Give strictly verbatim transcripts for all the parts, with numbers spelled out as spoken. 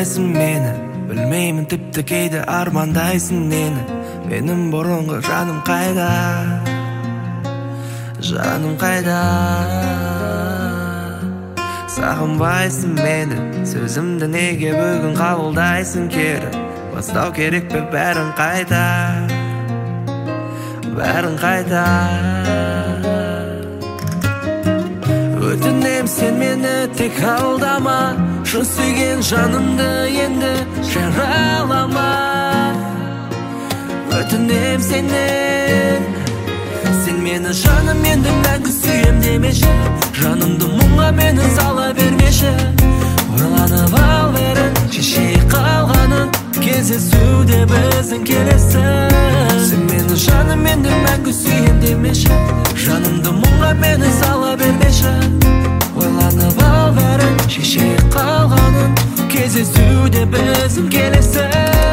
ойламайсың мені, білмеймін тіпті кейде армандайсың нені. Менің бұрынғы жаным қайда, жаным қайда. Сағынбайсың мені, сөзімді неге бүгін қабылдайсың кері. Бастау керек пе бәрін қайта, бәрін қайта. Өтінем сен мені тек алдама, шын сүйген жанымды енді жаралама. Өтінем сенен, сен мені жаным енді мәңгі сүйем демеші. Жанымды мұңға мені сала бермеші. Ойланып ал бәрін, шешей қалғанын, кездесуде біздің келесі. Сен мені жаным енді мәңгі сүйем демеші. Жанымды мұңға мені сала бермеші. Ойланып ал бәрін, шешей қалғанын, кездесуде біздің келесі.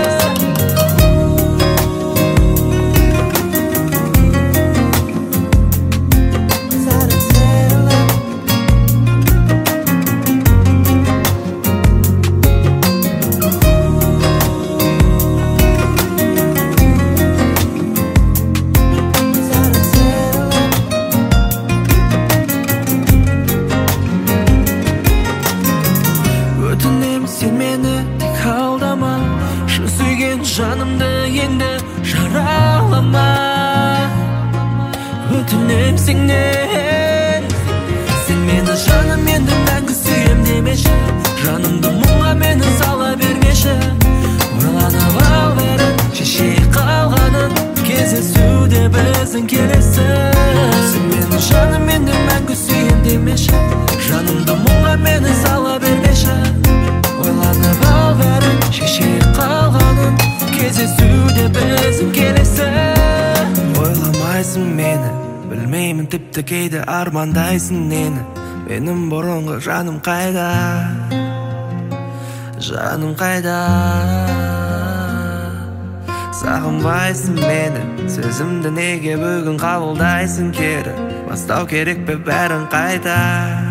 Сен мені тек алдама, шын сүйген жанымды енді жаралама. Өтінем сенен, сен мені жаным енді мәңгі сүйем демеші. Жанымды мұңға мені сала бермеші. Ойланып ал бәрін, шешей қалғанын, кездесуде біздің келесі. Сен мені жаным енді мәңгі сүйем демеші. Жанымды мұңға мені сала бермеші. Ойланып ал бәрін, шешей қалғанын, кездесуде біздің келесі. Ойламайсың мені, білмеймін тіпті кейде армандайсың нені. Менің бұрынғы жаным қайда, жаным қайда. Сағынбайсың мені, сөзімді неге бүгін қабылдайсың кері. Бастау керек пе бәрін қайта.